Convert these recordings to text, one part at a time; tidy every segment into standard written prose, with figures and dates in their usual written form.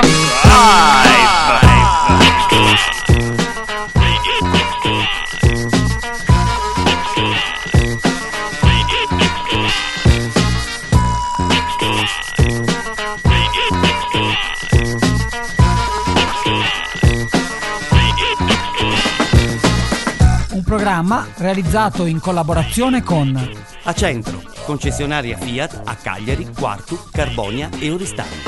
Un programma realizzato in collaborazione con Acentro, concessionaria Fiat a Cagliari, Quartu, Carbonia e Oristano.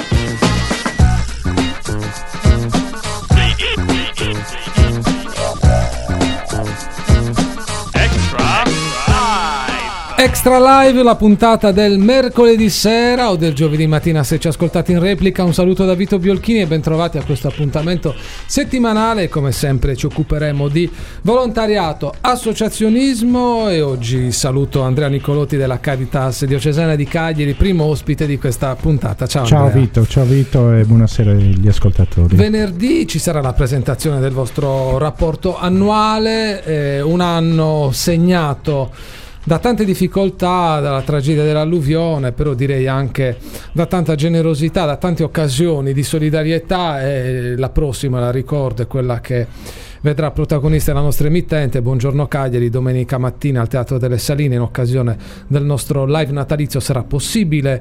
Extra Live, la puntata del mercoledì sera o del giovedì mattina se ci ascoltate in replica. Un saluto da Vito Biolchini e bentrovati a questo appuntamento settimanale. Come sempre ci occuperemo di volontariato, associazionismo e oggi saluto Andrea Nicolotti della Caritas Diocesana di Cagliari, primo ospite di questa puntata. Ciao Andrea. Ciao Vito e buonasera agli ascoltatori. Venerdì ci sarà la presentazione del vostro rapporto annuale, un anno segnato da tante difficoltà, dalla tragedia dell'alluvione, però direi anche da tanta generosità, da tante occasioni di solidarietà, e la prossima, la ricordo, è quella che vedrà protagonista la nostra emittente Buongiorno Cagliari domenica mattina al Teatro delle Saline. In occasione del nostro live natalizio sarà possibile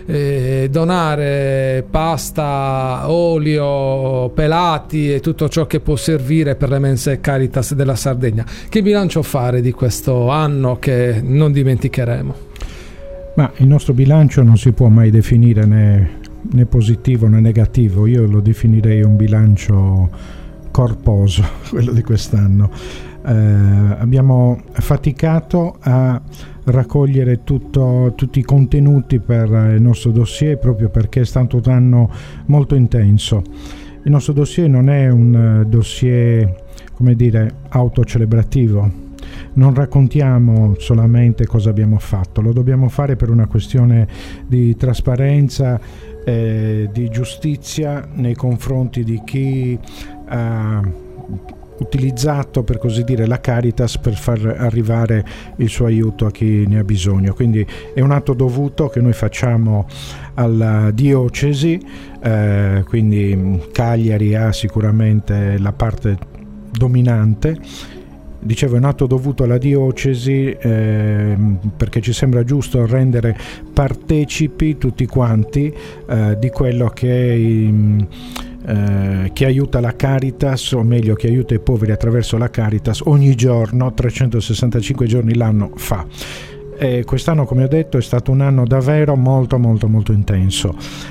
donare pasta, olio, pelati e tutto ciò che può servire per le mense Caritas della Sardegna. Che bilancio fare di questo anno che non dimenticheremo? Ma il nostro bilancio non si può mai definire né positivo né negativo. Io lo definirei un bilancio corposo, quello di quest'anno. Abbiamo faticato a raccogliere tutti i contenuti per il nostro dossier, proprio perché è stato un anno molto intenso. Il nostro dossier non è un dossier, come dire, autocelebrativo. Non raccontiamo solamente cosa abbiamo fatto, lo dobbiamo fare per una questione di trasparenza, di giustizia nei confronti di chi ha utilizzato, per così dire, la Caritas per far arrivare il suo aiuto a chi ne ha bisogno. Quindi è un atto dovuto che noi facciamo alla diocesi, quindi Cagliari ha sicuramente la parte dominante. Dicevo, è un atto dovuto alla diocesi perché ci sembra giusto rendere partecipi tutti quanti di quello che aiuta la Caritas, o meglio che aiuta i poveri attraverso la Caritas ogni giorno, 365 giorni l'anno fa. E quest'anno, come ho detto, è stato un anno davvero molto molto molto intenso.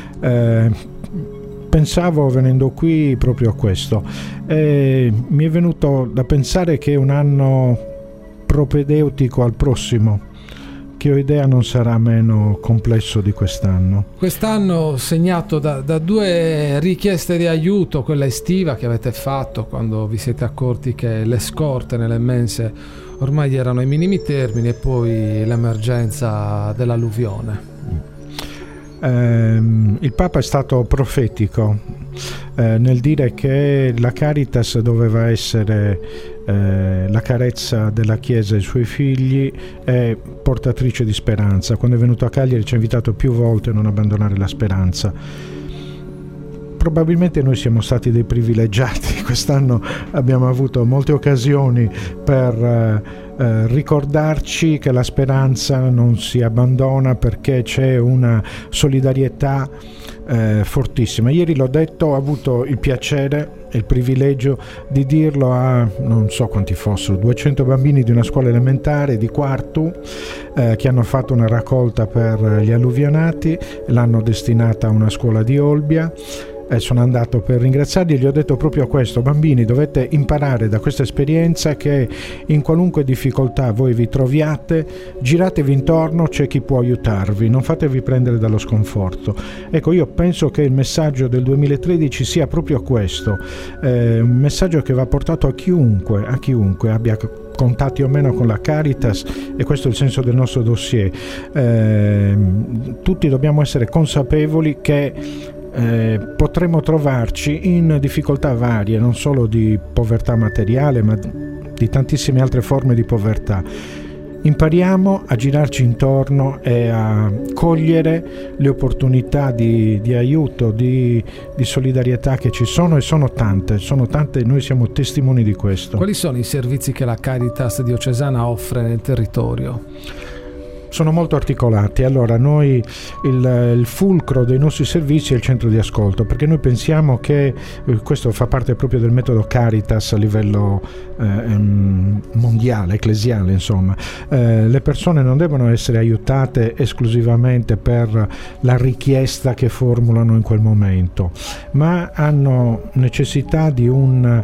Pensavo venendo qui proprio a questo, mi è venuto da pensare che è un anno propedeutico al prossimo, che ho idea non sarà meno complesso di quest'anno. Quest'anno segnato da due richieste di aiuto, quella estiva che avete fatto quando vi siete accorti che le scorte nelle mense ormai erano ai minimi termini, e poi l'emergenza dell'alluvione. Il Papa è stato profetico nel dire che la Caritas doveva essere la carezza della Chiesa ai suoi figli e portatrice di speranza. Quando è venuto a Cagliari ci ha invitato più volte a non abbandonare la speranza. Probabilmente noi siamo stati dei privilegiati, quest'anno abbiamo avuto molte occasioni per ricordarci che la speranza non si abbandona, perché c'è una solidarietà fortissima. Ieri l'ho detto, ho avuto il piacere e il privilegio di dirlo a non so quanti fossero, 200 bambini di una scuola elementare di Quartu che hanno fatto una raccolta per gli alluvionati, l'hanno destinata a una scuola di Olbia. Sono andato per ringraziarli e gli ho detto proprio questo: bambini, dovete imparare da questa esperienza che in qualunque difficoltà voi vi troviate, giratevi intorno, c'è chi può aiutarvi, non fatevi prendere dallo sconforto. Ecco, io penso che il messaggio del 2013 sia proprio questo, un messaggio che va portato a chiunque abbia contatti o meno con la Caritas, e questo è il senso del nostro dossier. Tutti dobbiamo essere consapevoli che potremo trovarci in difficoltà varie, non solo di povertà materiale, ma di tantissime altre forme di povertà. impariamo a girarci intorno e a cogliere le opportunità di aiuto, di solidarietà che ci sono, e sono tante, e noi siamo testimoni di questo. Quali sono i servizi che la Caritas diocesana offre nel territorio? Sono molto articolati. Allora, noi il fulcro dei nostri servizi è il centro di ascolto, perché noi pensiamo che questo fa parte proprio del metodo Caritas a livello mondiale, ecclesiale, insomma. Le persone non devono essere aiutate esclusivamente per la richiesta che formulano in quel momento, ma hanno necessità di un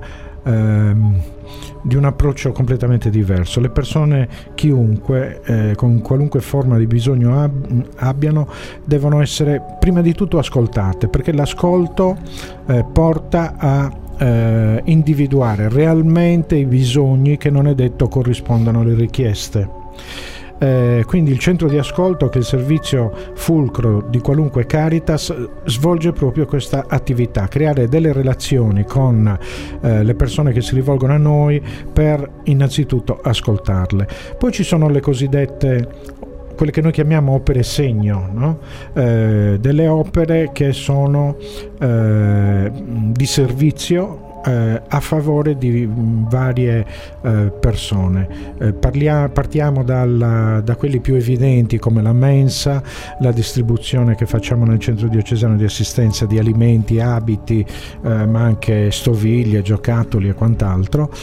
approccio completamente diverso. Le persone, chiunque, con qualunque forma di bisogno abbiano, devono essere prima di tutto ascoltate, perché l'ascolto porta a individuare realmente i bisogni che non è detto corrispondano alle richieste. Quindi il centro di ascolto, che è il servizio fulcro di qualunque Caritas, svolge proprio questa attività: creare delle relazioni con le persone che si rivolgono a noi per innanzitutto ascoltarle. Poi ci sono le cosiddette, quelle che noi chiamiamo opere segno, no? Delle opere che sono di servizio a favore di varie persone. Partiamo da quelli più evidenti, come la mensa, la distribuzione che facciamo nel centro diocesano di assistenza di alimenti, abiti, ma anche stoviglie, giocattoli e quant'altro.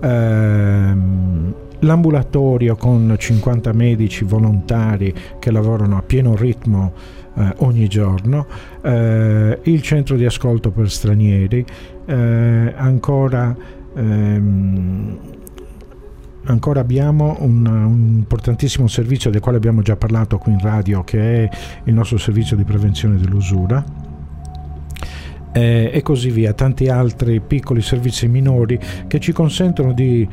L'ambulatorio con 50 medici volontari che lavorano a pieno ritmo ogni giorno, il centro di ascolto per stranieri, ancora abbiamo un importantissimo servizio del quale abbiamo già parlato qui in radio, che è il nostro servizio di prevenzione dell'usura, e così via, tanti altri piccoli servizi minori che ci consentono di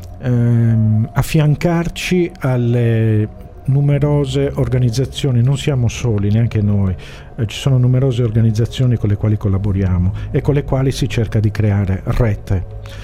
affiancarci alle numerose organizzazioni. Non siamo soli, neanche noi, ci sono numerose organizzazioni con le quali collaboriamo e con le quali si cerca di creare rete.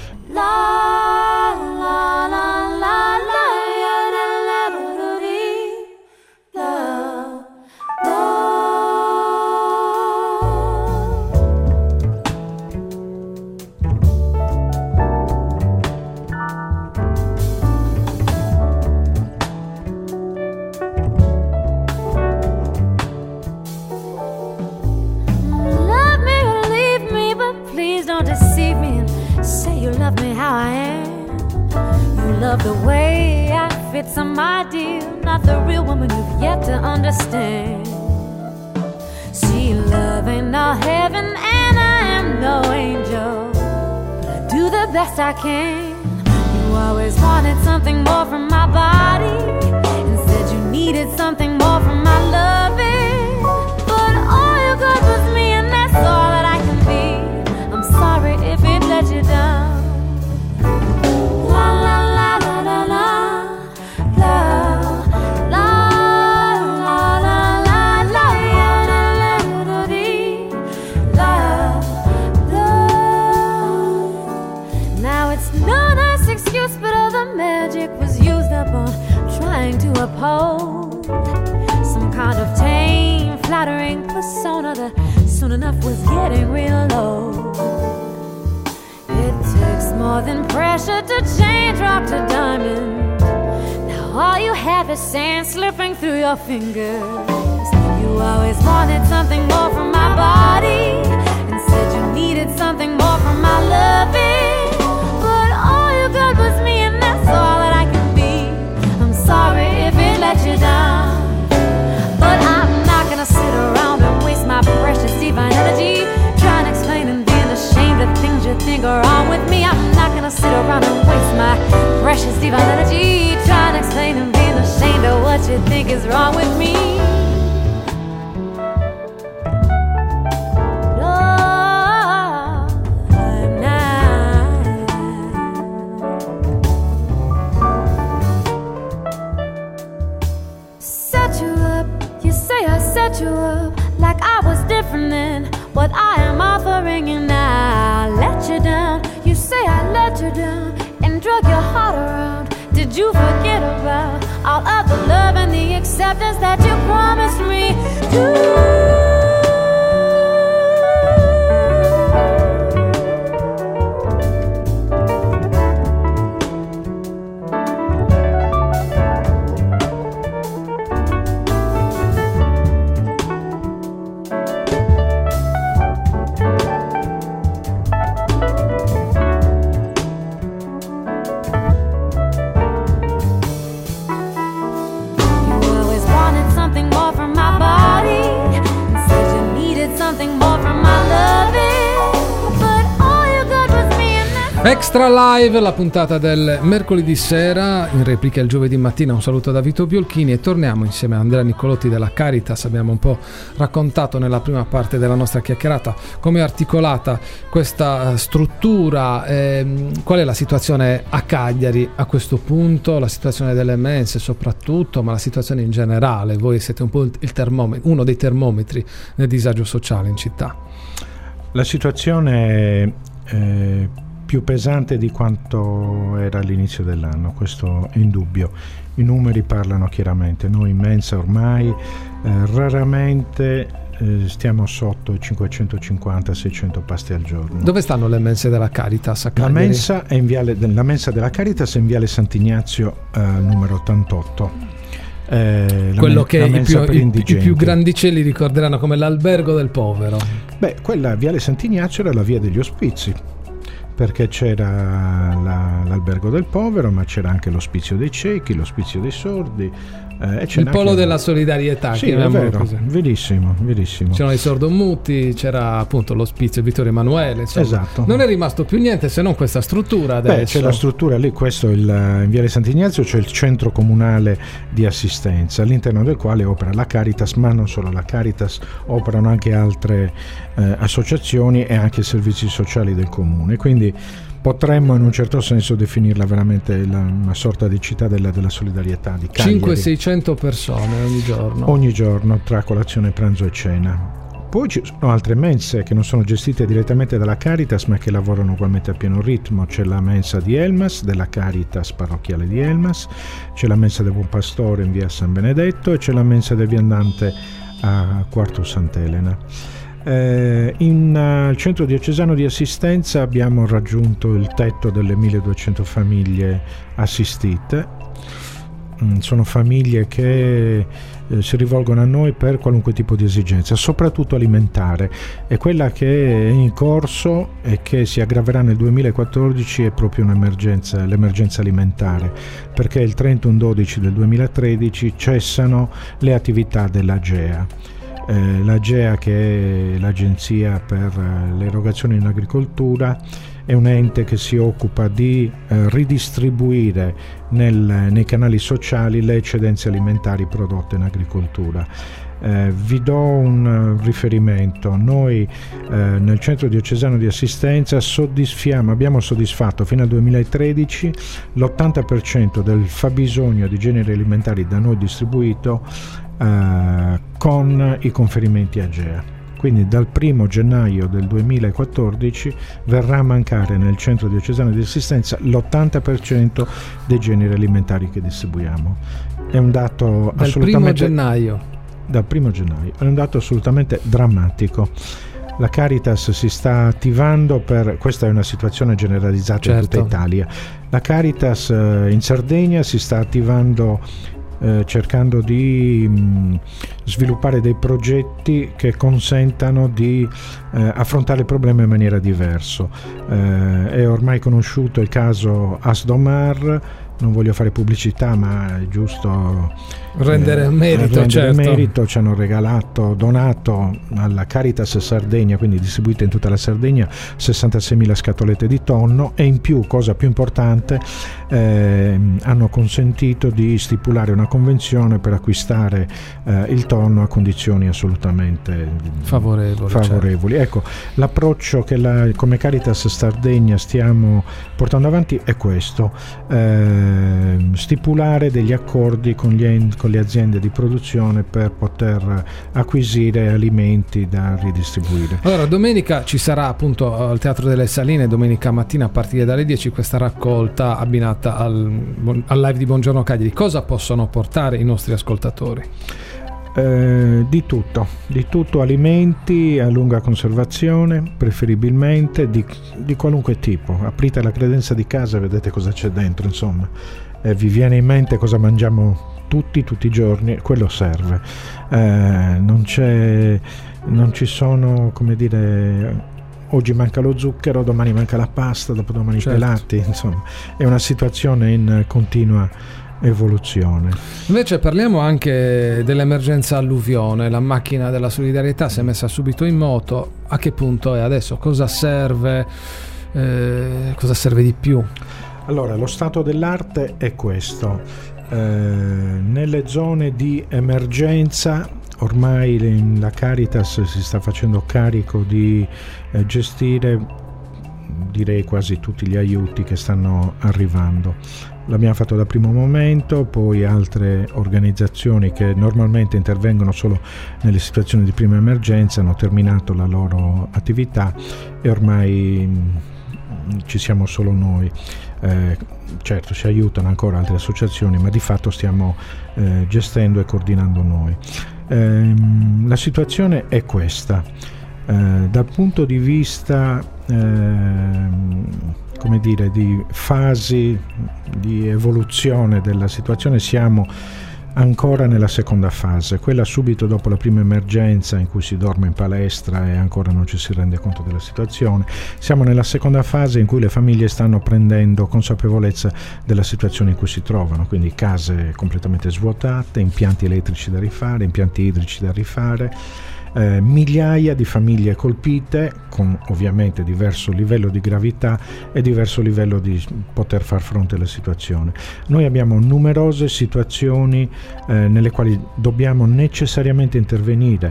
The way I fit some ideal, not the real woman you've yet to understand. See, love ain't no heaven and I am no angel, but I do the best I can. You always wanted something more from my body and said you needed something more from my loving, but all you got was me and that's all that I can be. I'm sorry if it let you down. To uphold some kind of tame, flattering persona that soon enough was getting real low. It takes more than pressure to change rock to diamond. Now all you have is sand slipping through your fingers. You always wanted something more from my body and said you needed something more from my loving, but all you got was me and that's all that I can be. I'm sorry if it let you down, but I'm not gonna sit around and waste my precious divine energy trying to explain and being ashamed of things you think are wrong with me. I'm not gonna sit around and waste my precious divine energy trying to explain and being ashamed of what you think is wrong with me. You up like I was different than what I am offering, and I let you down. You say I let you down and drug your heart around. Did you forget about all of the love and the acceptance that you promised me. Extra Live, la puntata del mercoledì sera, in replica il giovedì mattina. Un saluto da Vito Biolchini e torniamo insieme a Andrea Niccolotti della Caritas. Abbiamo un po' raccontato nella prima parte della nostra chiacchierata come è articolata questa struttura, qual è la situazione a Cagliari a questo punto, la situazione delle mense soprattutto, ma la situazione in generale. Voi siete un po' uno dei termometri del disagio sociale in città. La situazione è più pesante di quanto era all'inizio dell'anno, questo è indubbio. I numeri parlano chiaramente. Noi in mensa ormai raramente stiamo sotto i 550-600 pasti al giorno. Dove stanno le mense della Caritas a Cagliari? La mensa della Caritas è in viale Sant'Ignazio numero 88. Quello che i più grandicelli ricorderanno come l'albergo del povero. Beh, quella viale Sant'Ignazio era la via degli ospizi, perché c'era l'albergo del povero, ma c'era anche l'ospizio dei ciechi, l'ospizio dei sordi, il polo della solidarietà. Sì, è vero, così. Verissimo. C'erano i sordomuti, c'era appunto l'ospizio Vittorio Emanuele, insomma. Esatto. Non è rimasto più niente se non questa struttura adesso. Beh, c'è la struttura lì, questo in Viale Sant'Ignazio c'è il centro comunale di assistenza, all'interno del quale opera la Caritas, ma non solo la Caritas, operano anche altre associazioni e anche servizi sociali del comune, quindi potremmo in un certo senso definirla veramente una sorta di città della solidarietà di Cagliari. 500-600 persone ogni giorno tra colazione, pranzo e cena. Poi ci sono altre mense che non sono gestite direttamente dalla Caritas, ma che lavorano ugualmente a pieno ritmo. C'è la mensa di Elmas, della Caritas parrocchiale di Elmas, c'è la mensa del Buon Pastore in via San Benedetto e c'è la mensa del Viandante a Quarto Sant'Elena. In centro diocesano di assistenza abbiamo raggiunto il tetto delle 1200 famiglie assistite. Sono famiglie che si rivolgono a noi per qualunque tipo di esigenza, soprattutto alimentare, e quella che è in corso e che si aggraverà nel 2014 è proprio l'emergenza alimentare, perché il 31/12 del 2013 cessano le attività dell'AGEA. L'AGEA, che è l'Agenzia per le erogazioni in agricoltura, è un ente che si occupa di ridistribuire nei canali sociali le eccedenze alimentari prodotte in agricoltura. Vi do un riferimento. Noi nel centro diocesano di assistenza abbiamo soddisfatto fino al 2013 l'80% del fabbisogno di generi alimentari da noi distribuito con i conferimenti AGEA. Quindi dal 1 gennaio del 2014 verrà a mancare nel centro diocesano di assistenza l'80% dei generi alimentari che distribuiamo. È un dato dal 1 gennaio è un dato assolutamente drammatico. La Caritas si sta attivando questa è una situazione generalizzata in tutta Italia. La Caritas in Sardegna si sta attivando cercando di sviluppare dei progetti che consentano di affrontare il problema in maniera diversa. È ormai conosciuto il caso Asdomar, non voglio fare pubblicità, ma è giusto rendere merito. Ci hanno donato alla Caritas Sardegna, quindi distribuite in tutta la Sardegna, 66.000 scatolette di tonno, e in più, cosa più importante, hanno consentito di stipulare una convenzione per acquistare il tonno a condizioni assolutamente favorevoli. Ecco, l'approccio che come Caritas Sardegna stiamo portando avanti è questo. stipulare degli accordi con le aziende di produzione per poter acquisire alimenti da ridistribuire. Allora, domenica ci sarà appunto al Teatro delle Saline, domenica mattina a partire dalle 10, questa raccolta abbinata al live di Buongiorno Cagliari. Cosa possono portare i nostri ascoltatori? Di tutto, alimenti a lunga conservazione, preferibilmente di qualunque tipo. Aprite la credenza di casa e vedete cosa c'è dentro, insomma, vi viene in mente cosa mangiamo tutti i giorni, quello serve. Non ci sono, come dire, oggi manca lo zucchero, domani manca la pasta, dopodomani i pelati, insomma è una situazione in continua evoluzione. Invece parliamo anche dell'emergenza alluvione. La macchina della solidarietà si è messa subito in moto. A che punto è adesso? Cosa serve? Cosa serve di più? Allora, lo stato dell'arte è questo. Nelle zone di emergenza ormai la Caritas si sta facendo carico di gestire, direi, quasi tutti gli aiuti che stanno arrivando. L'abbiamo fatto da primo momento, poi altre organizzazioni che normalmente intervengono solo nelle situazioni di prima emergenza hanno terminato la loro attività e ormai ci siamo solo noi. Certo, ci aiutano ancora altre associazioni, ma di fatto stiamo gestendo e coordinando noi. La situazione è questa. Dal punto di vista come dire, di fasi di evoluzione della situazione, siamo ancora nella seconda fase, quella subito dopo la prima emergenza in cui si dorme in palestra e ancora non ci si rende conto della situazione. Siamo nella seconda fase in cui le famiglie stanno prendendo consapevolezza della situazione in cui si trovano, quindi case completamente svuotate, impianti elettrici da rifare, impianti idrici da rifare, migliaia di famiglie colpite con ovviamente diverso livello di gravità e diverso livello di poter far fronte alla situazione. Noi abbiamo numerose situazioni nelle quali dobbiamo necessariamente intervenire.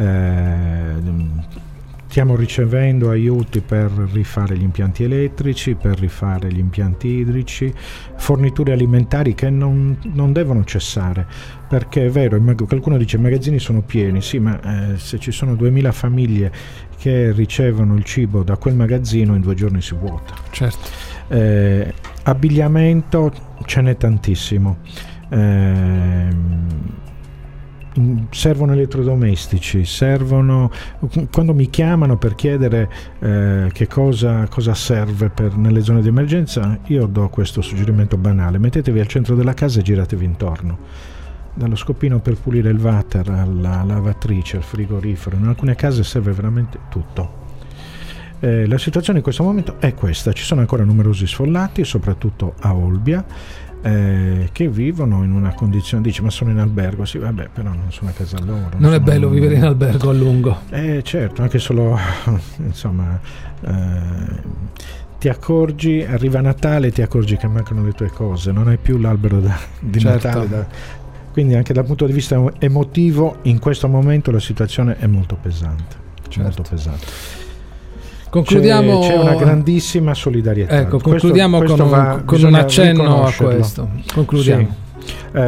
Stiamo ricevendo aiuti per rifare gli impianti elettrici, per rifare gli impianti idrici, forniture alimentari che non devono cessare, perché è vero, qualcuno dice i magazzini sono pieni, sì, ma se ci sono 2000 famiglie che ricevono il cibo da quel magazzino, in 2 giorni si vuota. Certo. Abbigliamento ce n'è tantissimo. Servono elettrodomestici, servono, quando mi chiamano per chiedere che cosa serve nelle zone di emergenza, io do questo suggerimento banale: mettetevi al centro della casa e giratevi intorno, dallo scoppino per pulire il water alla lavatrice, al frigorifero. In alcune case serve veramente tutto. La situazione in questo momento è questa: ci sono ancora numerosi sfollati, soprattutto a Olbia, che vivono in una condizione, dice, ma sono in albergo. Sì, vabbè, però non sono a casa loro. Non è bello vivere in albergo a lungo. Certo, anche solo insomma, ti accorgi, arriva Natale, ti accorgi che mancano le tue cose, non hai più l'albero di certo. Natale quindi anche dal punto di vista emotivo in questo momento la situazione è molto pesante. Certo. Molto pesante. Concludiamo. C'è una grandissima solidarietà. Ecco, concludiamo questo con un accenno a questo. Concludiamo. Sì.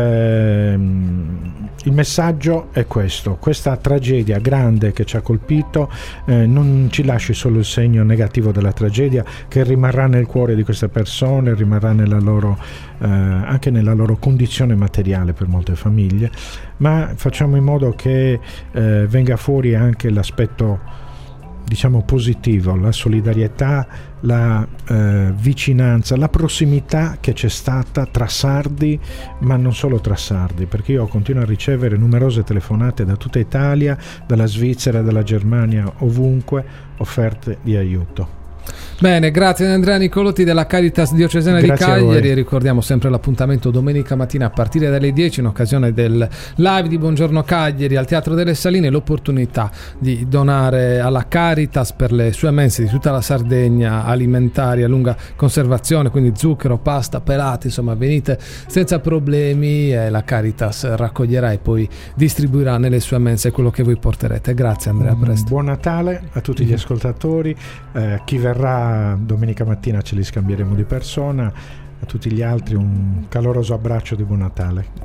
Il messaggio è questo: questa tragedia grande che ci ha colpito non ci lasci solo il segno negativo della tragedia, che rimarrà nel cuore di queste persone, rimarrà nella loro, anche nella loro condizione materiale per molte famiglie, ma facciamo in modo che venga fuori anche l'aspetto, diciamo, positivo, la solidarietà, la vicinanza, la prossimità che c'è stata tra sardi, ma non solo tra sardi, perché io continuo a ricevere numerose telefonate da tutta Italia, dalla Svizzera, dalla Germania, ovunque, offerte di aiuto. Bene, grazie ad Andrea Nicolotti della Caritas Diocesana di Cagliari. Ricordiamo sempre l'appuntamento domenica mattina a partire dalle 10 in occasione del live di Buongiorno Cagliari al Teatro delle Saline, l'opportunità di donare alla Caritas per le sue mense di tutta la Sardegna alimentari a lunga conservazione, quindi zucchero, pasta, pelati, insomma venite senza problemi e la Caritas raccoglierà e poi distribuirà nelle sue mense quello che voi porterete. Grazie Andrea, a presto. Buon Natale a tutti gli ascoltatori, chi verrà domenica mattina ce li scambieremo di persona. a tutti gli altri un caloroso abbraccio di buon Natale.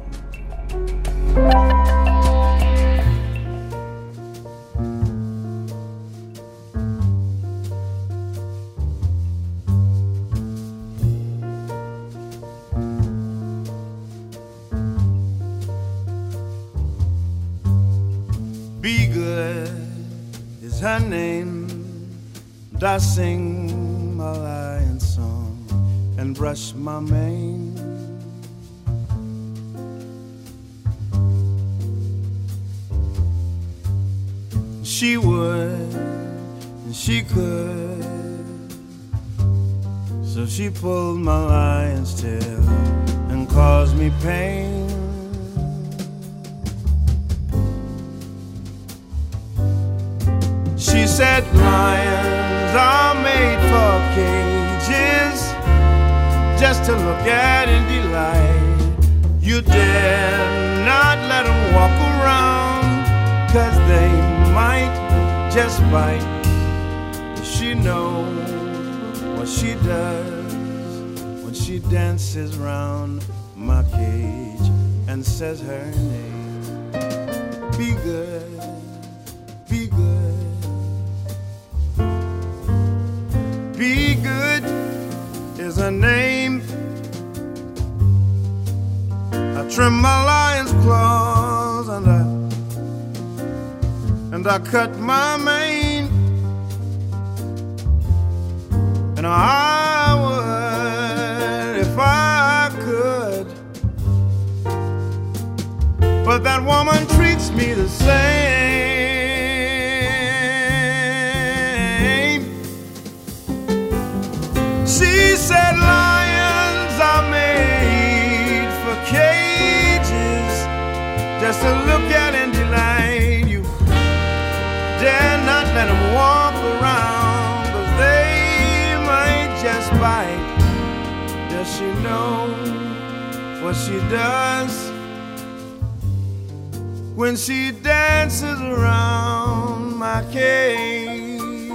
Be good is her name, and I sing my lion song and brush my mane. She would, and she could, so she pulled my lion's tail and caused me pain. She said lions are made for cages, just to look at and delight. You dare not let them walk around, 'cause they might just bite. She knows what she does when she dances round my cage and says her name. Be good, be good. Be good is her name. I trim my lion's claws and I cut my mane, and I would if I could, but that woman treats me the same. She said lions are made for cages, just to look at and delight. You dare not let them walk around, 'cause they might just bite. Does she know what she does when she dances around my cage?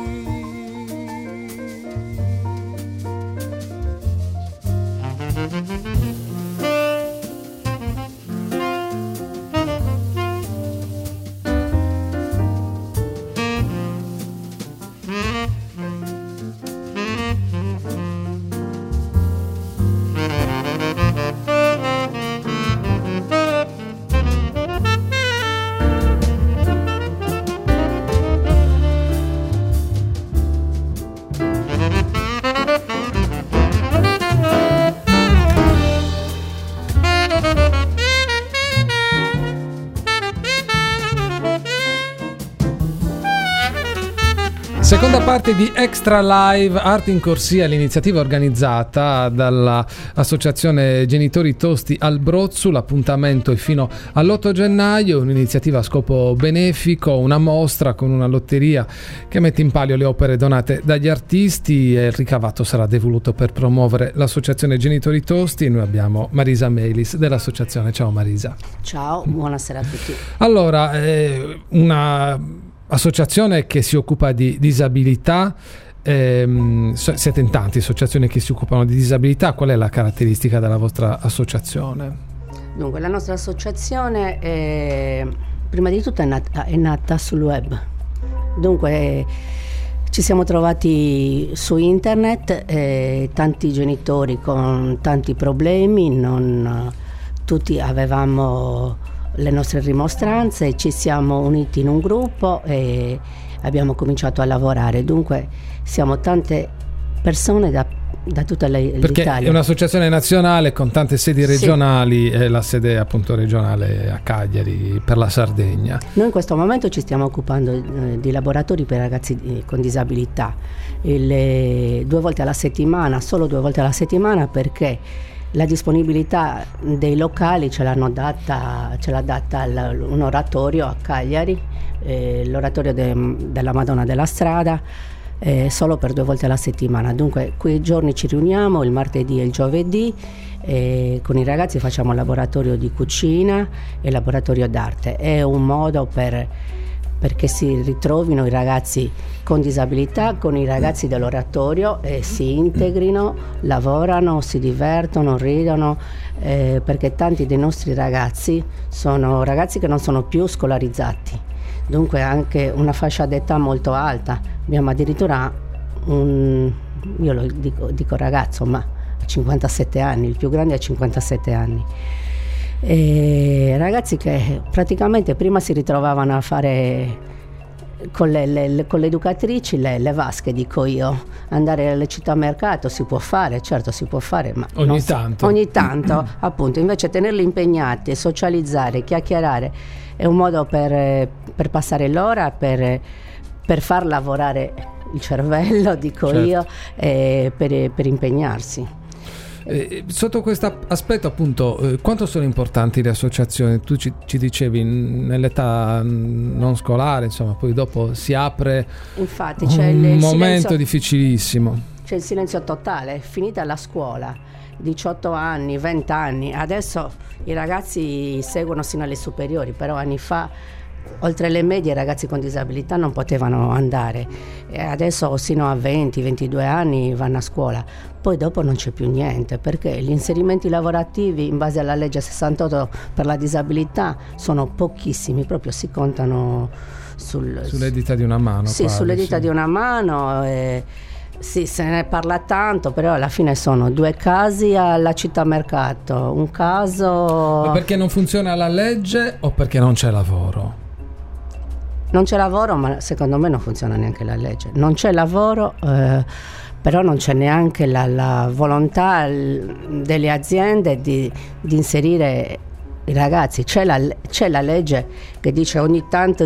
Seconda parte di Extra Live, Arte in Corsia, l'iniziativa organizzata dall'Associazione Genitori Tosti Albrozzu. L'appuntamento è fino all'8 gennaio, un'iniziativa a scopo benefico, una mostra con una lotteria che mette in palio le opere donate dagli artisti e il ricavato sarà devoluto per promuovere l'Associazione Genitori Tosti. Noi abbiamo Marisa Melis dell'associazione. Ciao Marisa. Ciao, buonasera a tutti. Allora, una associazione che si occupa di disabilità, siete in tanti associazioni che si occupano di disabilità. Qual è la caratteristica della vostra associazione? Dunque, la nostra associazione prima di tutto è nata sul web. Dunque ci siamo trovati su internet, tanti genitori con tanti problemi, non tutti avevamo le nostre rimostranze, ci siamo uniti in un gruppo e abbiamo cominciato a lavorare. Dunque siamo tante persone da tutta l'Italia. Perché è un'associazione nazionale con tante sedi regionali, sì. La sede appunto regionale a Cagliari per la Sardegna. Noi in questo momento ci stiamo occupando di laboratori per ragazzi con disabilità, 2 volte alla settimana, solo 2 volte alla settimana, perché la disponibilità dei locali ce l'ha data un oratorio a Cagliari, l'oratorio della Madonna della Strada, solo per 2 volte alla settimana. Dunque quei giorni ci riuniamo, il martedì e il giovedì, con i ragazzi facciamo laboratorio di cucina e laboratorio d'arte. È un modo per perché si ritrovino i ragazzi con disabilità con i ragazzi dell'oratorio e si integrino, lavorano, si divertono, ridono, perché tanti dei nostri ragazzi sono ragazzi che non sono più scolarizzati, dunque anche una fascia d'età molto alta. Abbiamo addirittura io lo dico ragazzo, ma a 57 anni, il più grande ha 57 anni. E ragazzi che praticamente prima si ritrovavano a fare con le educatrici le vasche, dico io, andare alle città mercato si può fare, certo si può fare, ma ogni tanto appunto, invece tenerli impegnati, socializzare, chiacchierare è un modo per passare l'ora, per far lavorare il cervello, dico certo. io, per impegnarsi. Sotto questo aspetto, appunto, quanto sono importanti le associazioni? Tu ci dicevi nell'età non scolare, insomma, poi dopo si apre. Infatti c'è il momento silenzio, difficilissimo. c'è il silenzio totale, è finita la scuola, 18 anni, 20 anni, adesso i ragazzi seguono sino alle superiori, però anni fa oltre le medie i ragazzi con disabilità non potevano andare, e adesso sino a 20-22 anni vanno a scuola, poi dopo non c'è più niente, perché gli inserimenti lavorativi in base alla legge 68 per la disabilità sono pochissimi, proprio si contano sulle dita di una mano. Sì, quasi, sulle dita di una mano. Sì, se ne parla tanto, però alla fine sono 2 casi alla città mercato, un caso. Ma perché non funziona la legge o perché non c'è lavoro? Non c'è lavoro, ma secondo me non funziona neanche la legge. Non c'è lavoro, però non c'è neanche la volontà delle aziende di inserire i ragazzi. C'è la legge che dice ogni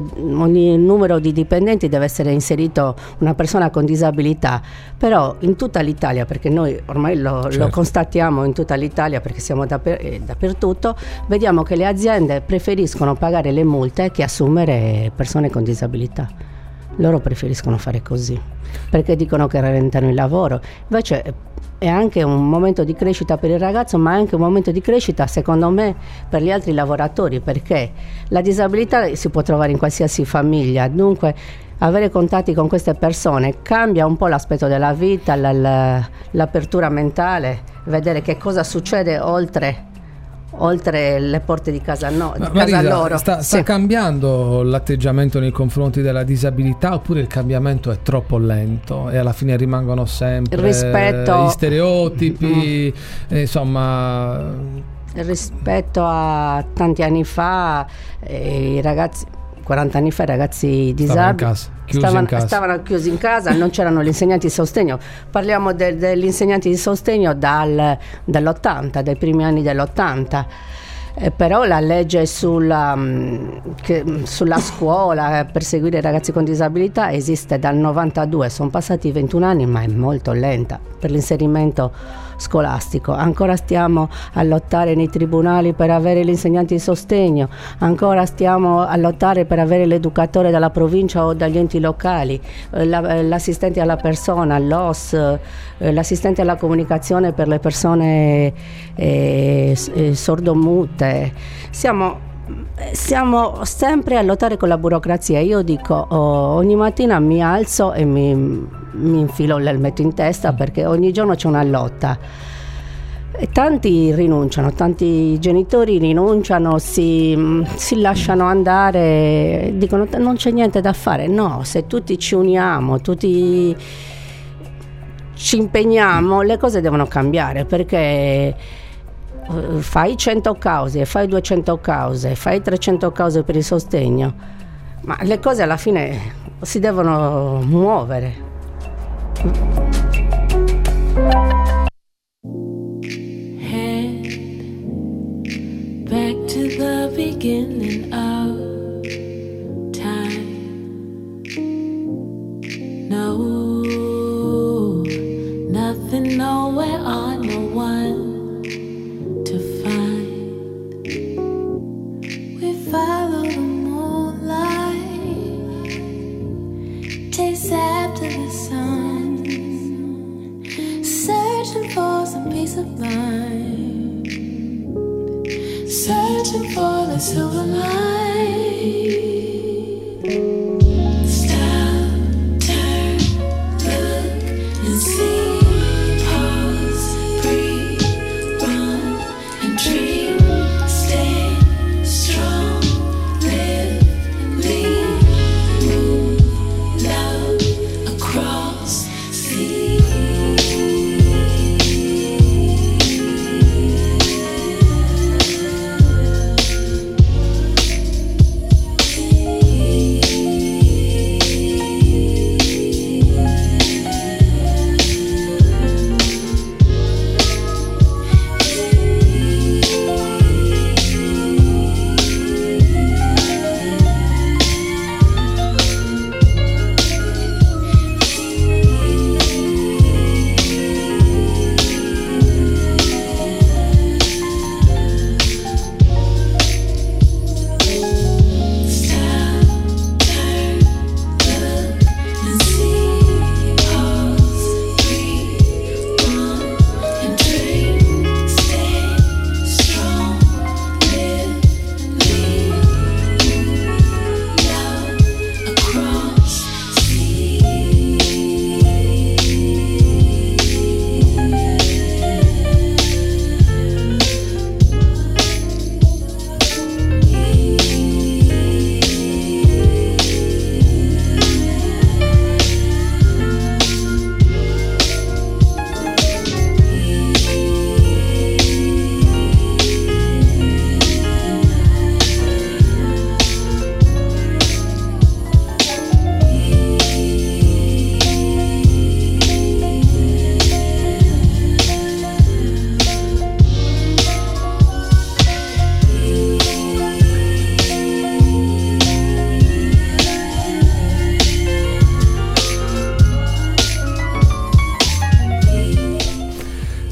numero di dipendenti deve essere inserito una persona con disabilità, però in tutta l'Italia, perché noi ormai lo constatiamo in tutta l'Italia perché siamo dappertutto, vediamo che le aziende preferiscono pagare le multe che assumere persone con disabilità. Loro preferiscono fare così perché dicono che rallentano il lavoro, invece è anche un momento di crescita per il ragazzo, ma è anche un momento di crescita secondo me per gli altri lavoratori, perché la disabilità si può trovare in qualsiasi famiglia, dunque avere contatti con queste persone cambia un po' l'aspetto della vita, l'apertura mentale, vedere che cosa succede oltre le porte di casa, casa loro. Sta cambiando l'atteggiamento nei confronti della disabilità, oppure il cambiamento è troppo lento e alla fine rimangono sempre gli stereotipi, insomma. Rispetto a tanti anni fa, i ragazzi, 40 anni fa, i ragazzi disabili stavano chiusi in casa, non c'erano gli insegnanti di sostegno. Parliamo degli insegnanti di sostegno dall'80, dai primi anni dell'80. Però la legge sulla scuola per seguire i ragazzi con disabilità esiste dal 92, sono passati 21 anni, ma è molto lenta per l'inserimento scolastico. Ancora stiamo a lottare nei tribunali per avere gli insegnanti di sostegno, ancora stiamo a lottare per avere l'educatore dalla provincia o dagli enti locali, l'assistente alla persona, l'OS, l'assistente alla comunicazione per le persone sordomute. Siamo sempre a lottare con la burocrazia. Io dico, ogni mattina mi alzo e mi infilo l'elmetto in testa, perché ogni giorno c'è una lotta e tanti rinunciano, tanti genitori rinunciano, si lasciano andare, dicono non c'è niente da fare. No, se tutti ci uniamo, tutti ci impegniamo, le cose devono cambiare, perché fai 100 cause, fai 200 cause, fai 300 cause per il sostegno, ma le cose alla fine si devono muovere. Head back to the beginning of time. No, nothing, nowhere, or no one to find. We follow the moonlight, chase after the sun, searching for some peace of mind, searching for the silver light.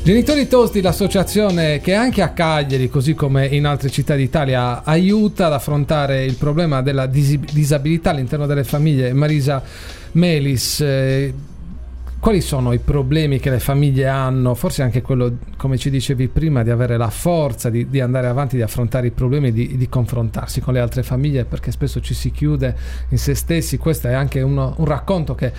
Genitori Tosti, l'associazione che anche a Cagliari, così come in altre città d'Italia, aiuta ad affrontare il problema della disabilità all'interno delle famiglie. Marisa Melis, quali sono i problemi che le famiglie hanno? Forse anche quello, come ci dicevi prima, di avere la forza di andare avanti, di affrontare i problemi, di confrontarsi con le altre famiglie, perché spesso ci si chiude in se stessi. Questo è anche un racconto che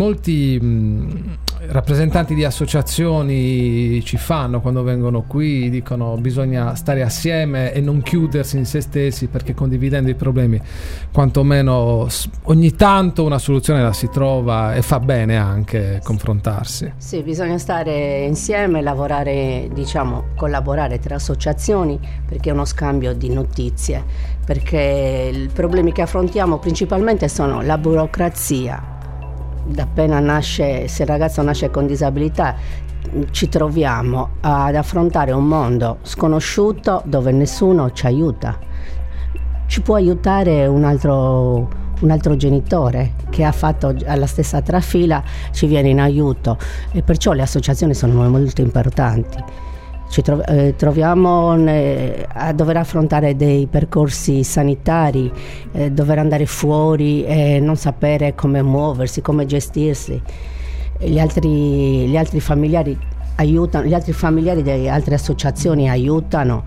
molti rappresentanti di associazioni ci fanno quando vengono qui, dicono bisogna stare assieme e non chiudersi in se stessi, perché condividendo i problemi quantomeno ogni tanto una soluzione la si trova, e fa bene anche confrontarsi. Sì, bisogna stare insieme, lavorare, collaborare tra associazioni, perché è uno scambio di notizie, perché i problemi che affrontiamo principalmente sono la burocrazia. Da appena nasce, se il ragazzo nasce con disabilità, ci troviamo ad affrontare un mondo sconosciuto dove nessuno ci aiuta. Ci può aiutare un altro genitore che ha fatto la stessa trafila, ci viene in aiuto, e perciò le associazioni sono molto importanti. Ci troviamo a dover affrontare dei percorsi sanitari, dover andare fuori e non sapere come muoversi, come gestirsi. Gli altri familiari aiutano, gli altri familiari delle altre associazioni aiutano.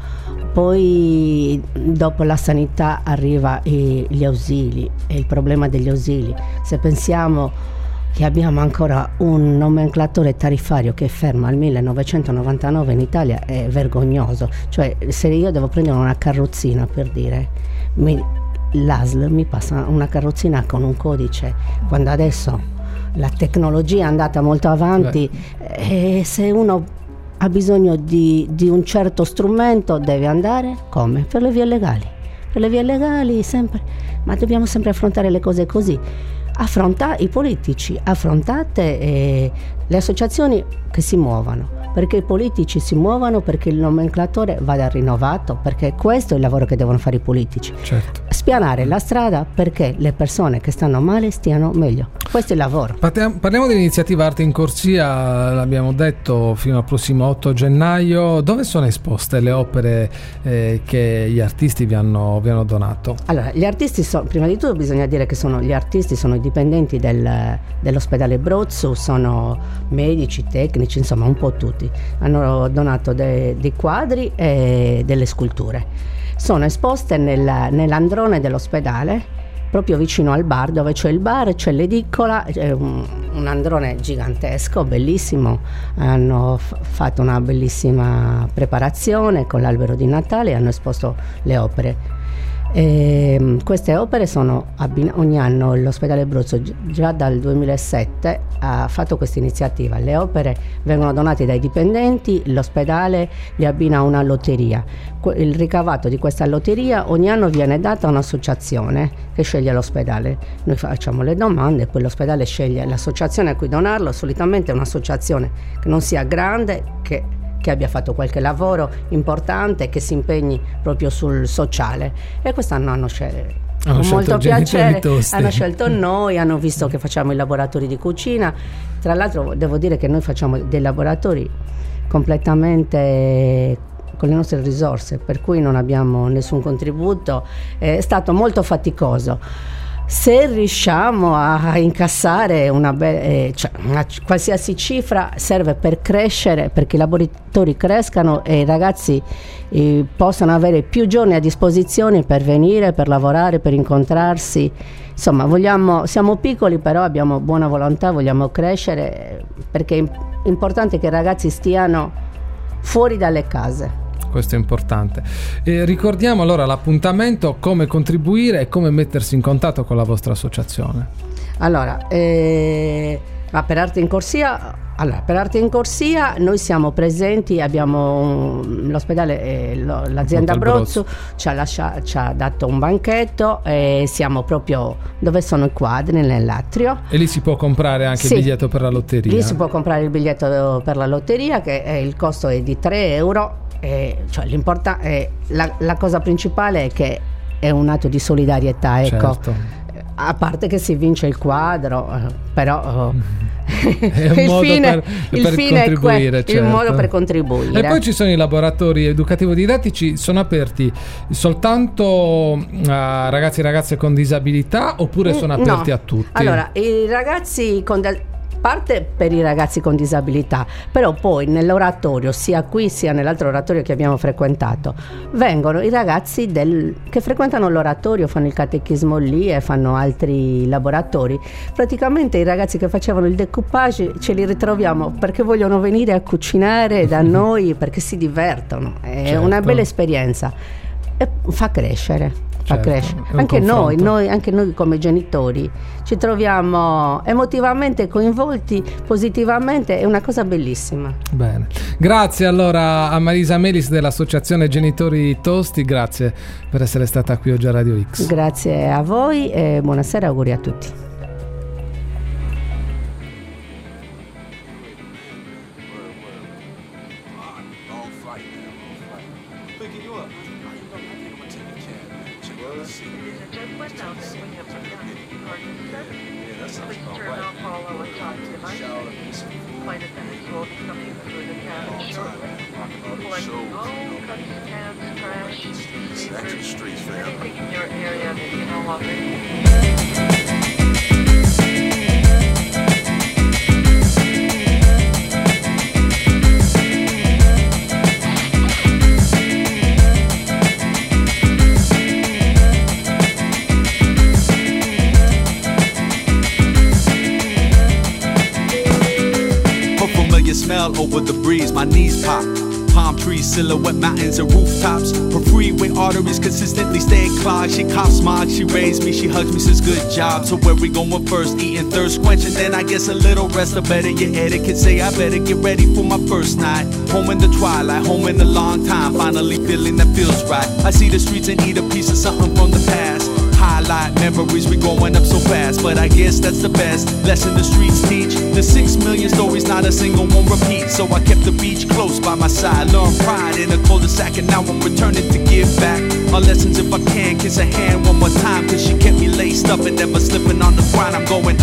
Poi dopo la sanità arriva gli ausili, e il problema degli ausili. Se pensiamo che abbiamo ancora un nomenclatore tariffario che è fermo al 1999 in Italia, è vergognoso. Cioè, se io devo prendere una carrozzina, per dire, l'ASL mi passa una carrozzina con un codice, quando adesso la tecnologia è andata molto avanti, e se uno ha bisogno di un certo strumento deve andare come? Per le vie legali. Per le vie legali sempre, ma dobbiamo sempre affrontare le cose così. I politici, affrontate le associazioni che si muovano, perché i politici si muovano, perché il nomenclatore vada rinnovato, perché questo è il lavoro che devono fare i politici. Certo. Spianare la strada perché le persone che stanno male stiano meglio. Questo è il lavoro. Parliamo dell'iniziativa Arte in Corsia, l'abbiamo detto, fino al prossimo 8 gennaio. Dove sono esposte le opere che gli artisti vi hanno donato? Allora, gli artisti prima di tutto bisogna dire che gli artisti sono i dipendenti dell'ospedale Brozzo, sono medici, tecnici, insomma un po' tutti. Hanno donato dei quadri e delle sculture. Sono esposte nell'androne dell'ospedale, proprio vicino al bar, dove c'è il bar, c'è l'edicola, c'è un androne gigantesco, bellissimo. Hanno fatto una bellissima preparazione con l'albero di Natale e hanno esposto le opere. Queste opere sono ogni anno l'ospedale Brozzo, già dal 2007 ha fatto questa iniziativa. Le opere vengono donate dai dipendenti, l'ospedale li abbina a una lotteria. Il ricavato di questa lotteria ogni anno viene dato a un'associazione che sceglie l'ospedale. Noi facciamo le domande e poi l'ospedale sceglie l'associazione a cui donarlo. Solitamente è un'associazione che non sia grande, che abbia fatto qualche lavoro importante, che si impegni proprio sul sociale, e quest'anno hanno con molto piacere hanno scelto noi, hanno visto che facciamo i laboratori di cucina. Tra l'altro devo dire che noi facciamo dei laboratori completamente con le nostre risorse, per cui non abbiamo nessun contributo, è stato molto faticoso. Se riusciamo a incassare una qualsiasi cifra serve per crescere, perché i laboratori crescano e i ragazzi possano avere più giorni a disposizione per venire, per lavorare, per incontrarsi. Insomma, siamo piccoli, però abbiamo buona volontà, vogliamo crescere, perché è importante che i ragazzi stiano fuori dalle case. Questo è importante. Ricordiamo allora l'appuntamento, come contribuire e come mettersi in contatto con la vostra associazione. Allora, ma per Arte in Corsia noi siamo presenti, abbiamo l'ospedale, l'azienda Brozzo ci ha dato un banchetto, e siamo proprio dove sono i quadri, nell'atrio. E lì si può comprare anche il biglietto per la lotteria? Lì si può comprare il biglietto per la lotteria, che il costo è di 3 euro. Cioè, la cosa principale è che è un atto di solidarietà, ecco. Certo. A parte che si vince il quadro, però è un modo per contribuire, certo. Il modo per contribuire. E poi ci sono i laboratori educativo-didattici, sono aperti soltanto a ragazzi e ragazze con disabilità oppure sono aperti a tutti? Allora, i ragazzi parte per i ragazzi con disabilità, però poi nell'oratorio, sia qui sia nell'altro oratorio che abbiamo frequentato, vengono i ragazzi che frequentano l'oratorio, fanno il catechismo lì e fanno altri laboratori. Praticamente i ragazzi che facevano il decoupage ce li ritroviamo perché vogliono venire a cucinare da noi, perché si divertono, è certo. una bella esperienza e fa crescere. Certo, Anche noi come genitori ci troviamo emotivamente coinvolti positivamente, è una cosa bellissima. Bene, grazie allora a Marisa Melis dell'associazione Genitori Tosti, grazie per essere stata qui oggi a Radio X. Grazie a voi e buonasera, auguri a tutti. Over the breeze, my knees pop. Palm trees, silhouette mountains and rooftops. Her freeway arteries consistently stay clogged. She cops smog, she raised me, she hugs me, says good job. So where we going first? Eating thirst quenching, then I guess a little rest. Or better your etiquette say I better get ready for my first night. Home in the twilight, home in a long time. Finally feeling that feels right. I see the streets and eat a piece of something from the past. Highlight memories, we growing up so fast, but I guess that's the best lesson the streets teach. The 6 million stories, not a single one repeats. So I kept the beach close by my side, learned pride in a cul-de-sac, and now I'm returning to give back our lessons if I can. Kiss a hand one more time, cause she kept me laced up and never slipping on the grind. I'm going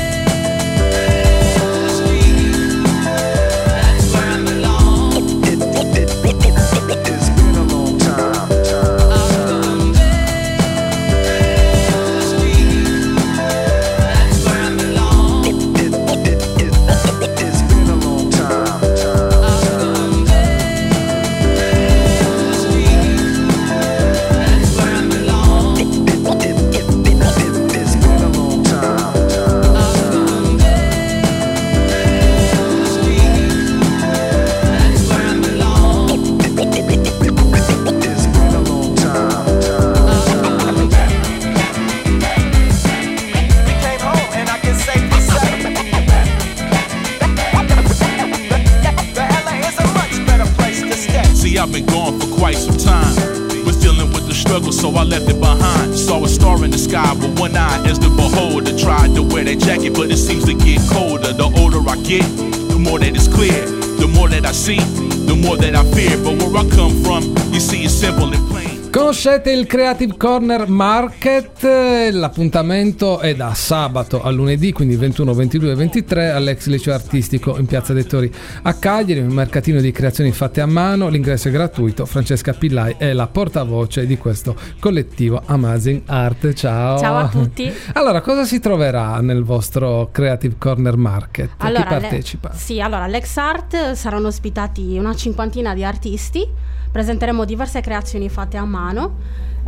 I've been gone for quite some time. Was dealing with the struggle, so I left it behind. Saw a star in the sky with one eye as the beholder. Tried to wear that jacket, but it seems to get colder. The older I get, the more that it's clear. The more that I see, the more that I fear. But where I come from, you see it's simple and plain. Conoscete il Creative Corner Market? L'appuntamento è da sabato a lunedì, quindi 21, 22 e 23 all'ex liceo artistico in Piazza dei Tori a Cagliari, un mercatino di creazioni fatte a mano. L'ingresso è gratuito. Francesca Pillai è la portavoce di questo collettivo Amazing Art. Ciao. Ciao a tutti. Allora, cosa si troverà nel vostro Creative Corner Market? Allora, chi partecipa? All'Ex Art saranno ospitati una cinquantina di artisti. Presenteremo diverse creazioni fatte a mano.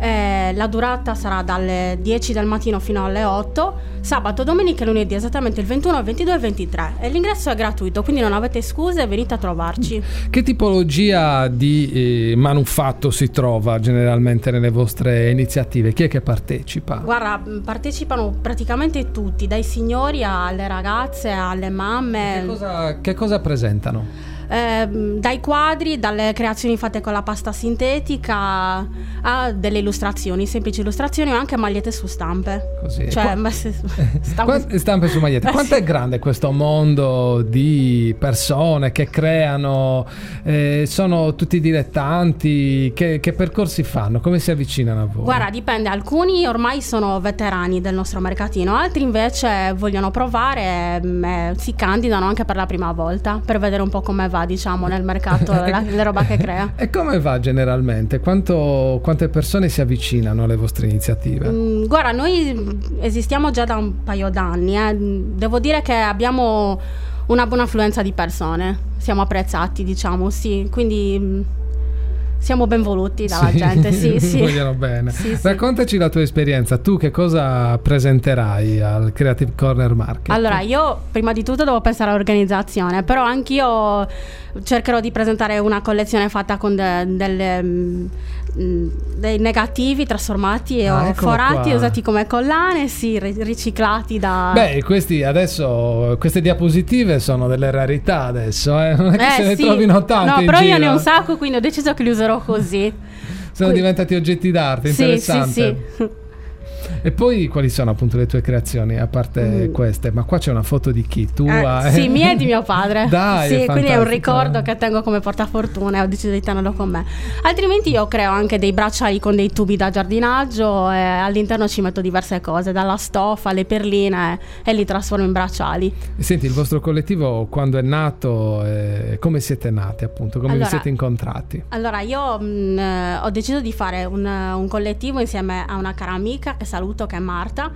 La durata sarà dalle 10 del mattino fino alle 8, sabato, domenica e lunedì, esattamente il 21, 22 e 23. E l'ingresso è gratuito, quindi non avete scuse, venite a trovarci. Che tipologia di manufatto si trova generalmente nelle vostre iniziative? Chi è che partecipa? Guarda, partecipano praticamente tutti, dai signori alle ragazze, alle mamme. Che cosa presentano? Dai quadri, dalle creazioni fatte con la pasta sintetica a delle illustrazioni, semplici illustrazioni o anche magliette su stampe. Così. Cioè, stampe su magliette. Quanto è grande questo mondo di persone che creano? Sono tutti dilettanti? Che percorsi fanno? Come si avvicinano a voi? Guarda, dipende. Alcuni ormai sono veterani del nostro mercatino, altri invece vogliono provare, si candidano anche per la prima volta per vedere un po' come va, diciamo, nel mercato le roba che crea. E come va generalmente? Quante persone si avvicinano alle vostre iniziative? Guarda, noi esistiamo già da un paio d'anni. Devo dire che abbiamo una buona affluenza di persone, siamo apprezzati, diciamo, sì, quindi siamo ben voluti dalla gente, sì. Vogliono bene. Sì. Raccontaci la tua esperienza. Tu che cosa presenterai al Creative Corner Market? Allora, io prima di tutto devo pensare all'organizzazione, però anch'io cercherò di presentare una collezione fatta con dei negativi trasformati e forati, usati come collane, sì, riciclati da... Beh, queste diapositive sono delle rarità adesso, non è che se ne trovino tante. No, in però giro. io ne ho un sacco, quindi ho deciso che li userò così. Sono diventati oggetti d'arte, interessante. Sì. E poi quali sono appunto le tue creazioni, a parte queste? Ma qua c'è una foto di chi? Tua? Sì, mia e di mio padre. Dai, sì, quindi è un ricordo che tengo come portafortuna e ho deciso di tenerlo con me. Altrimenti io creo anche dei bracciali con dei tubi da giardinaggio e all'interno ci metto diverse cose, dalla stoffa alle perline, e li trasformo in bracciali. Senti, il vostro collettivo quando è nato, come siete nati appunto? Come vi siete incontrati? Allora, io ho deciso di fare un collettivo insieme a una cara amica che saluto, che è Marta,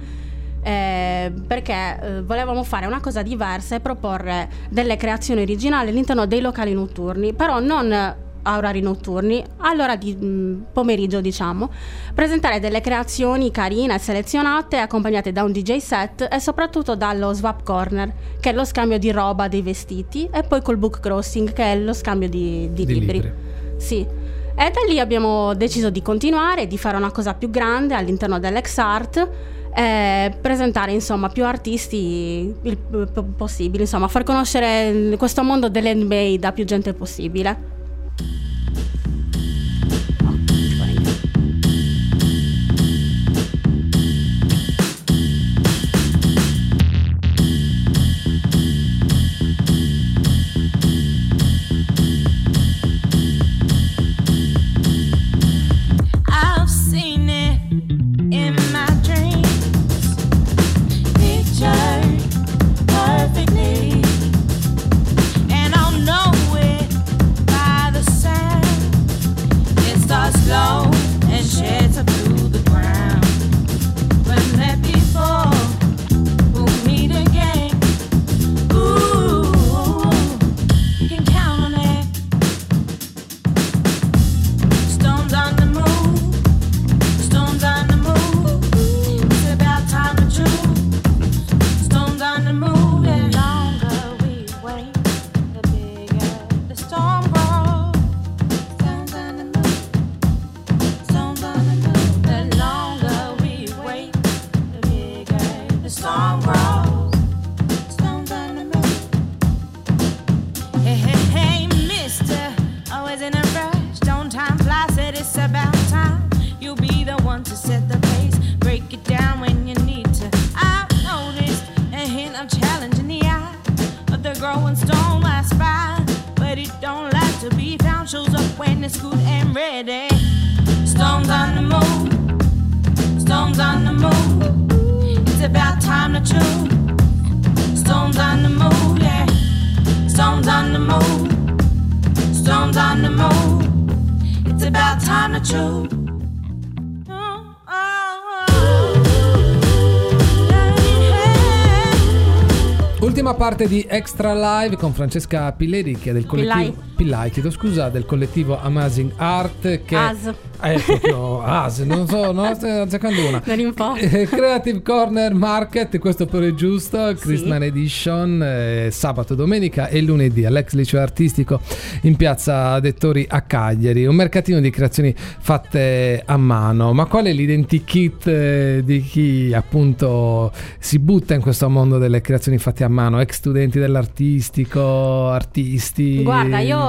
perché volevamo fare una cosa diversa e proporre delle creazioni originali all'interno dei locali notturni, però non a orari notturni, all'ora di pomeriggio, diciamo, presentare delle creazioni carine, selezionate, accompagnate da un DJ set e soprattutto dallo swap corner, che è lo scambio di roba, dei vestiti, e poi col book crossing, che è lo scambio di libri. Sì. E da lì abbiamo deciso di continuare, di fare una cosa più grande all'interno dell'Ex Art e presentare insomma più artisti il possibile, insomma far conoscere questo mondo dell'handmade a più gente possibile. Ultima parte di Extra Live con Francesca Pilleri, che è del collettivo del collettivo Amazing Art, che è proprio non sto azzeccando una. Non importa. Creative Corner Market, questo però è giusto, Christmas Edition, sabato, domenica e lunedì all'ex liceo artistico in piazza Dettori a Cagliari, un mercatino di creazioni fatte a mano. Ma qual è l'identikit di chi appunto si butta in questo mondo delle creazioni fatte a mano? Ex studenti dell'artistico, artisti? Guarda, io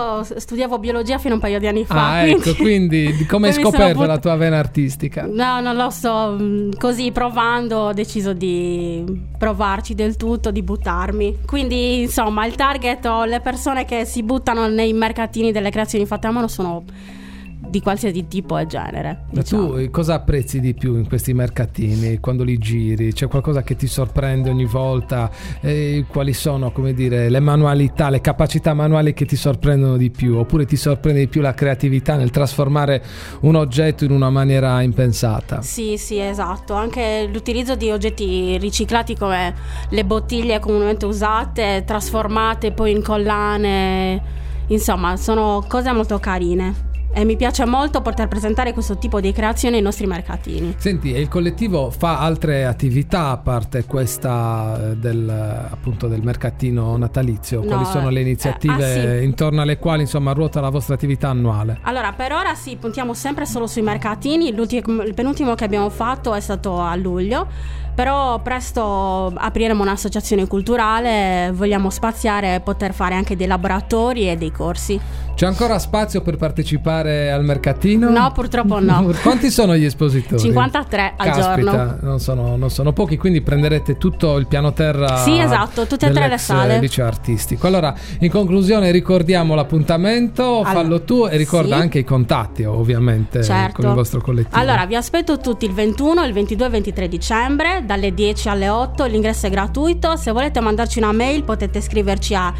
io studiavo biologia fino a un paio di anni fa. Quindi come hai scoperto la tua vena artistica? No, non lo so, così provando ho deciso di provarci del tutto, di buttarmi. Quindi insomma il target o le persone che si buttano nei mercatini delle creazioni fatte a mano sono di qualsiasi tipo e genere. Diciamo. Tu cosa apprezzi di più in questi mercatini quando li giri? C'è qualcosa che ti sorprende ogni volta? Quali sono, come dire, le manualità, le capacità manuali che ti sorprendono di più? Oppure ti sorprende di più la creatività nel trasformare un oggetto in una maniera impensata? Sì, esatto. Anche l'utilizzo di oggetti riciclati come le bottiglie comunemente usate, trasformate poi in collane. Insomma, sono cose molto carine. E mi piace molto poter presentare questo tipo di creazioni ai nostri mercatini. Senti, e il collettivo fa altre attività a parte questa appunto del mercatino natalizio? Quali sono le iniziative intorno alle quali insomma ruota la vostra attività annuale? Allora, per ora sì, puntiamo sempre solo sui mercatini. Il penultimo che abbiamo fatto è stato a luglio, però presto apriremo un'associazione culturale, vogliamo spaziare e poter fare anche dei laboratori e dei corsi. C'è ancora spazio per partecipare al mercatino? No, purtroppo no. Quanti sono gli espositori? 53 al giorno. Non sono pochi, quindi prenderete tutto il piano terra. Sì, esatto, tutte e tre le sale. Liceo artistico. Allora, in conclusione ricordiamo l'appuntamento, fallo tu e ricorda anche i contatti, ovviamente, certo, con il vostro collettivo. Allora, vi aspetto tutti il 21, il 22 e il 23 dicembre dalle 10 alle 8, l'ingresso è gratuito. Se volete mandarci una mail potete scriverci a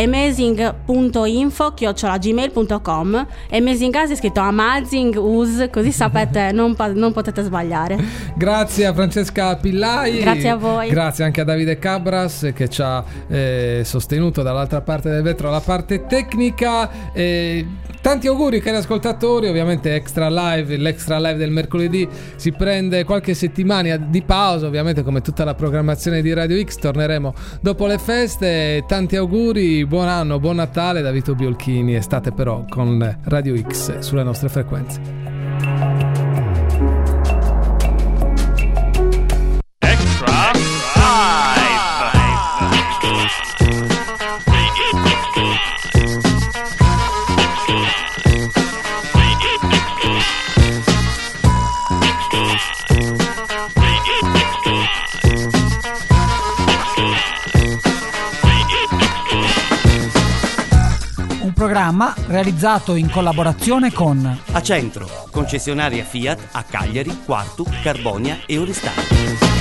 amazing.info@gmail.com. Amazing Us è scritto Amazing Us, così sapete, non potete sbagliare. Grazie a Francesca Pillai. Grazie a voi. Grazie anche a Davide Cabras che ci ha sostenuto dall'altra parte del vetro la parte tecnica. Tanti auguri cari ascoltatori. Ovviamente l'extra live del mercoledì si prende qualche settimana di pausa, ovviamente come tutta la programmazione di Radio X. Torneremo dopo le feste. Tanti auguri, buon anno, buon Natale da Vito Biolchini. State però con Radio X sulle nostre frequenze. Programma realizzato in collaborazione con Acentro, concessionaria Fiat a Cagliari, Quartu, Carbonia e Oristano.